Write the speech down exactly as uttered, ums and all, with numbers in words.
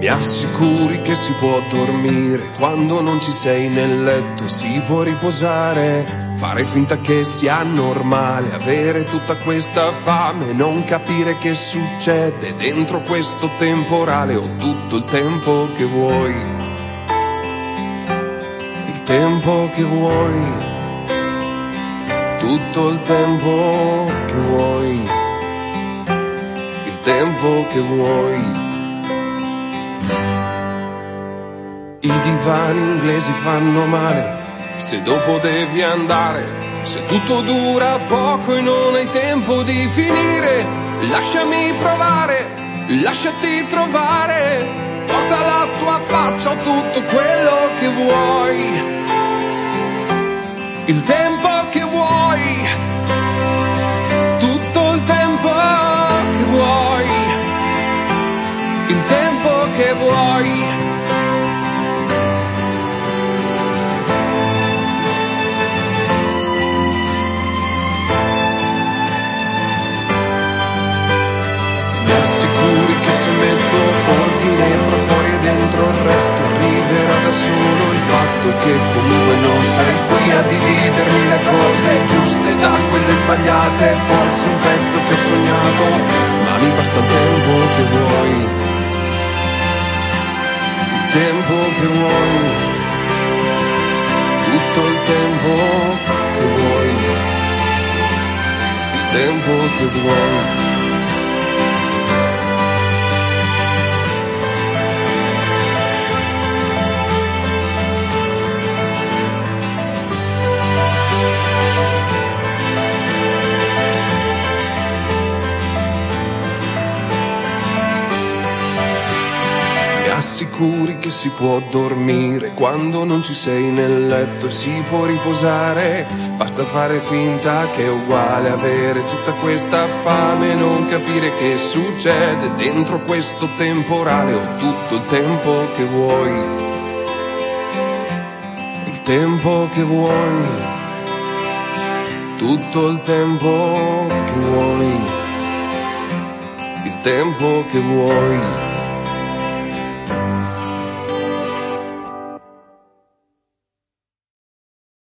Mi assicuri che si può dormire quando non ci sei nel letto, si può riposare, fare finta che sia normale, avere tutta questa fame e non capire che succede dentro questo temporale. Ho tutto il tempo che vuoi, il tempo che vuoi, tutto il tempo che vuoi, il tempo che vuoi. I divani inglesi fanno male se dopo devi andare, se tutto dura poco e non hai tempo di finire. Lasciami provare, lasciati trovare, porta la tua faccia, ho tutto quello che vuoi, il tempo che vuoi, tutto il tempo che vuoi, il tempo che vuoi. Mi assicuri che se metto ordine tra fuori e dentro il resto arriverà da solo. Il fatto che comunque non sei qui a dividermi le cose giuste da quelle sbagliate, forse un pezzo che ho sognato, ma mi basta il tempo che vuoi, il tempo che vuoi, tutto il tempo che vuoi, il tempo che vuoi. Assicuri che si può dormire quando non ci sei nel letto e si può riposare, basta fare finta che è uguale, avere tutta questa fame e non capire che succede dentro questo temporale. Ho tutto il tempo che vuoi, il tempo che vuoi, tutto il tempo che vuoi, il tempo che vuoi.